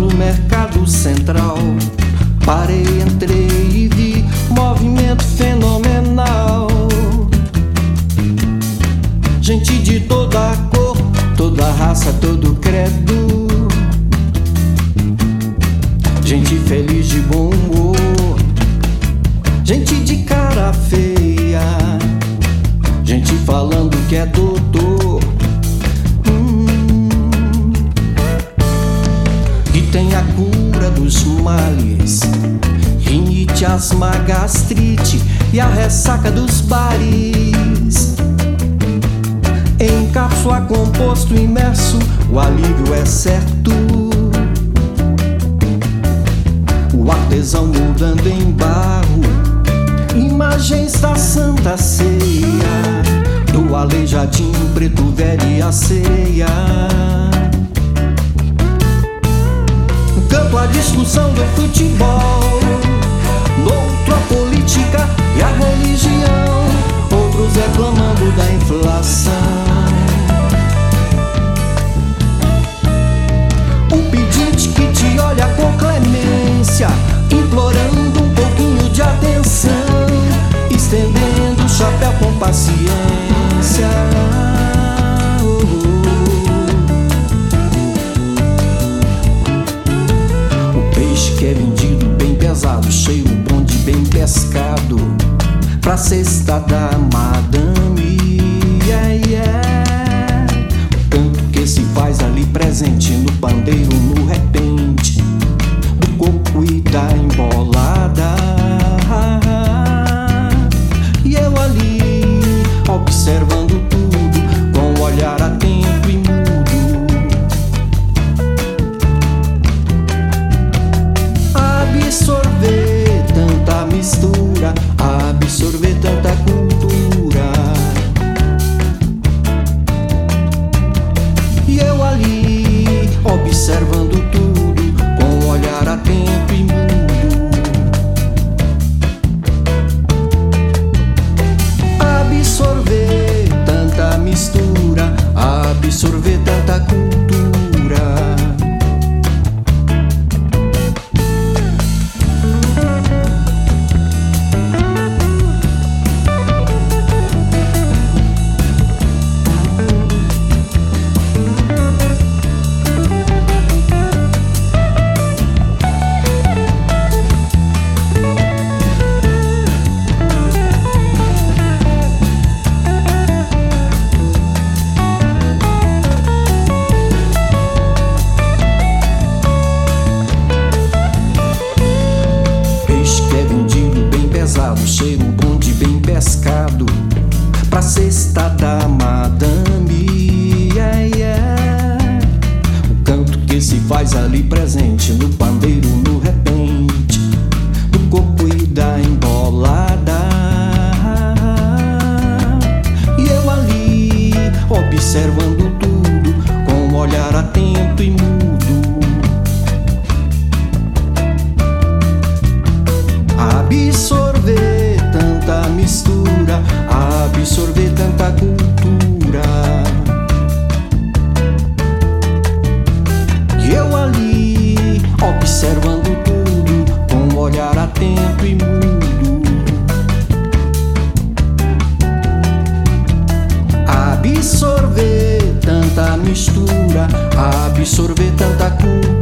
amplo mercado central. Parei, entrei e vi movimento fenomenal. Gente de toda cor, toda raça, todo credo. Gente feliz de bom humor. Gente de cara feia. Gente falando que é doutor. Que tem a cura dos males: rinite, asma, gastrite e a ressaca dos bares. Em cápsula, composto, imerso, o alívio é certo. O artesão moldando em barro imagens da Santa Ceia, do aleijadinho preto velho e a ceia. Canto a discussão do futebol, noutro a política e a religião, outros reclamando da inflação. O pedinte que te olha com clemência, implorando um pouquinho de atenção, estendendo o chapéu com paciência. O peixe que é vendido bem pesado, cheio, bom de bem pescado, pra cesta da madame. O canto que se faz ali presente no pandeiro, no repente do coco e da embolada. E eu ali observando tudo com um olhar atento e mudo. Absorver tanta mistura, absorver tanta cultura. E eu ali observando tudo com um olhar atento e mudo. Absorver tanta mistura, absorver tanta cultura. Cheiro bom de bem pescado, pra cesta da madame. O canto que se faz ali presente no pandeiro, no repente do coco e da embolada. E eu ali observando tudo com um olhar atento e mudo. Absorver tanta mistura, absorver tanta cultura. E eu ali observando tudo com um olhar atento e mudo. Absorver tanta mistura, absorver tanta cultura.